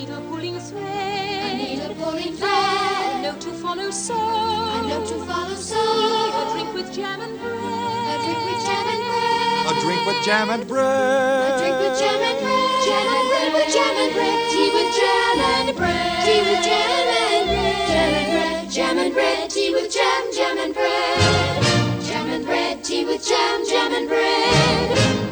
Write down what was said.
need a pulling thread. I need a pulling thread. A note to follow, so. A note to follow, so. A drink with jam and bread. A drink with jam and bread. A drink with jam and bread. A drink with jam and bread. Jam and bread with jam and bread. Tea with jam and bread. Tea with jam and bread. Jam and bread. Jam and bread. Tea with jam. Jam and bread. Jam and bread. Tea with jam. Jam and bread.